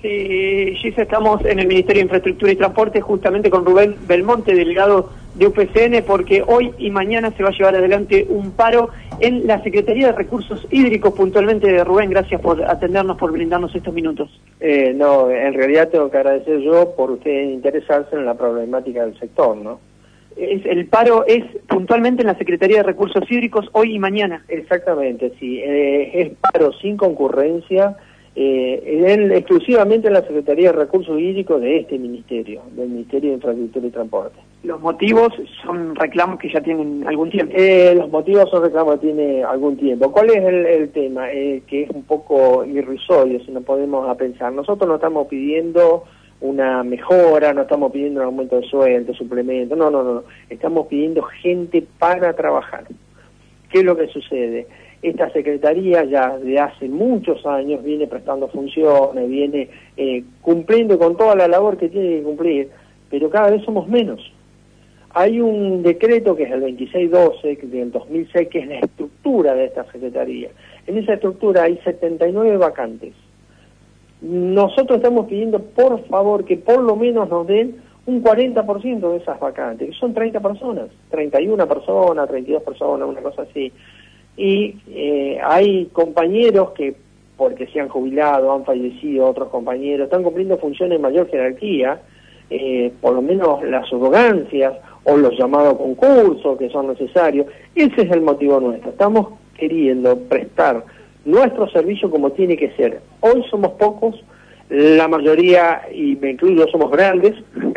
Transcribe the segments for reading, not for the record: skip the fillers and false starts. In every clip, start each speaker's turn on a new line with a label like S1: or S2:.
S1: Sí, Gise, estamos en el Ministerio de Infraestructura y Transporte justamente con Rubén Belmonte, delegado de UPCN, porque hoy y mañana se va a llevar adelante un paro en la Secretaría de Recursos Hídricos. Puntualmente, Rubén, gracias por atendernos, por brindarnos estos minutos.
S2: No, en realidad tengo que agradecer yo por ustedes interesarse en la problemática del sector, ¿no?
S1: El paro es puntualmente en la Secretaría de Recursos Hídricos hoy y mañana.
S2: Exactamente, sí. Es paro sin concurrencia, exclusivamente en la Secretaría de Recursos Hídricos de este ministerio, del Ministerio de Infraestructura y Transporte.
S1: ¿Los motivos son reclamos que ya tienen algún tiempo?
S2: Los motivos son reclamos que tienen algún tiempo. ¿Cuál es el tema? Que es un poco irrisorio, si nos podemos pensar. Nosotros no estamos pidiendo una mejora, no estamos pidiendo un aumento de sueldo, suplemento, no. Estamos pidiendo gente para trabajar. ¿Qué es lo que sucede? Esta Secretaría ya de hace muchos años viene prestando funciones, viene cumpliendo con toda la labor que tiene que cumplir, pero cada vez somos menos. Hay un decreto que es el 2612 del 2006, que es la estructura de esta Secretaría. En esa estructura hay 79 vacantes. Nosotros estamos pidiendo, por favor, que por lo menos nos den un 40% de esas vacantes, que son 30 personas, 31 personas, 32 personas, una cosa así. Y hay compañeros que, porque se han jubilado, han fallecido, otros compañeros, están cumpliendo funciones de mayor jerarquía, por lo menos las subrogancias o los llamados concursos que son necesarios. Ese es el motivo nuestro. Estamos queriendo prestar nuestro servicio como tiene que ser. Hoy somos pocos, la mayoría, y me incluyo, somos grandes,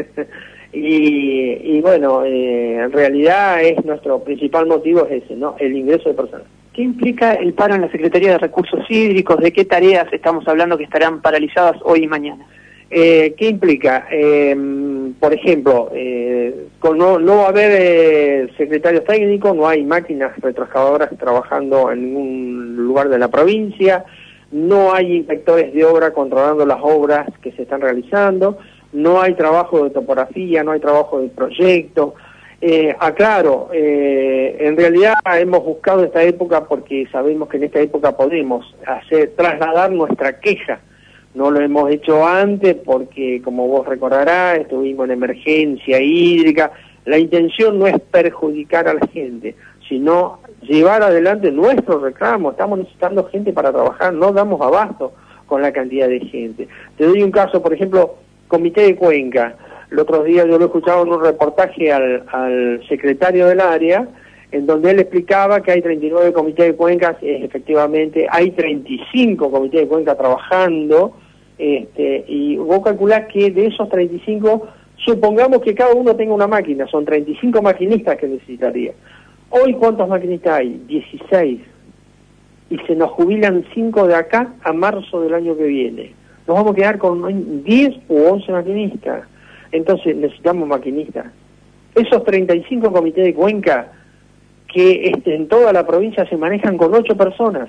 S2: y bueno, en realidad es nuestro principal motivo es ese, ¿no? El ingreso de personas.
S1: ¿Qué implica el paro en la Secretaría de Recursos Hídricos? ¿De qué tareas estamos hablando que estarán paralizadas hoy y mañana?
S2: ¿Qué implica? Por ejemplo, no va a haber secretarios técnicos, no hay máquinas retroexcavadoras trabajando en ningún lugar de la provincia, no hay inspectores de obra controlando las obras que se están realizando, no hay trabajo de topografía, no hay trabajo de proyecto. Aclaro, en realidad hemos buscado esta época porque sabemos que en esta época podemos trasladar nuestra queja. No lo hemos hecho antes porque, como vos recordarás, estuvimos en emergencia hídrica. La intención no es perjudicar a la gente, sino llevar adelante nuestro reclamo. Estamos necesitando gente para trabajar, no damos abasto con la cantidad de gente. Te doy un caso, por ejemplo, Comité de Cuenca. El otro día yo lo escuchaba en un reportaje al secretario del área, en donde él explicaba que hay 39 comités de cuencas, efectivamente hay 35 comités de cuenca trabajando, y vos calculás que de esos 35, supongamos que cada uno tenga una máquina, son 35 maquinistas que necesitaría. Hoy, ¿cuántos maquinistas hay? 16. Y se nos jubilan 5 de acá a marzo del año que viene. Nos vamos a quedar con 10 u 11 maquinistas. Entonces necesitamos maquinistas. Esos 35 comités de cuenca que en toda la provincia se manejan con 8 personas.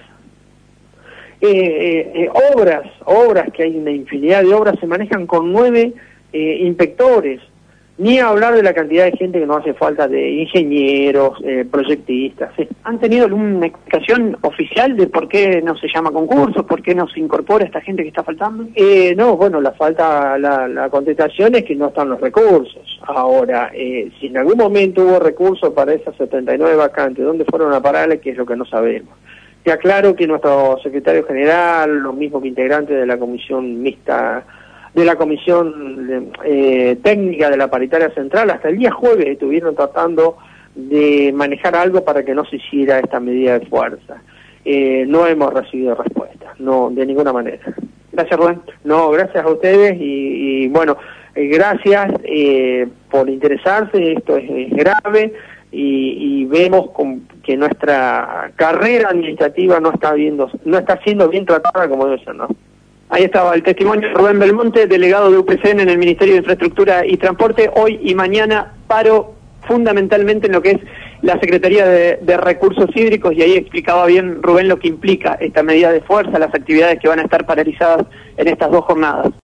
S2: Obras, que hay una infinidad de obras, se manejan con 9 inspectores. Ni hablar de la cantidad de gente que nos hace falta, de ingenieros, proyectistas. ¿Sí?
S1: ¿Han tenido alguna explicación oficial de por qué no se llama concurso, por qué no se incorpora esta gente que está faltando?
S2: No, bueno, la contestación es que no están los recursos. Ahora, si en algún momento hubo recursos para esas 79 vacantes, ¿dónde fueron a parar? Que es lo que no sabemos. Te aclaro que nuestro secretario general, los mismos que integrantes de la comisión mixta, de la comisión técnica de la paritaria central, hasta el día jueves estuvieron tratando de manejar algo para que no se hiciera esta medida de fuerza. No hemos recibido respuesta, no, de ninguna manera.
S1: Gracias, Rubén.
S2: No, gracias a ustedes y bueno, gracias por interesarse, esto es grave y vemos que nuestra carrera administrativa no está siendo bien tratada como debe ser, ¿no?
S1: Ahí estaba el testimonio de Rubén Belmonte, delegado de UPCN en el Ministerio de Infraestructura y Transporte. Hoy y mañana paro fundamentalmente en lo que es la Secretaría de Recursos Hídricos, y ahí explicaba bien Rubén lo que implica esta medida de fuerza, las actividades que van a estar paralizadas en estas 2 jornadas.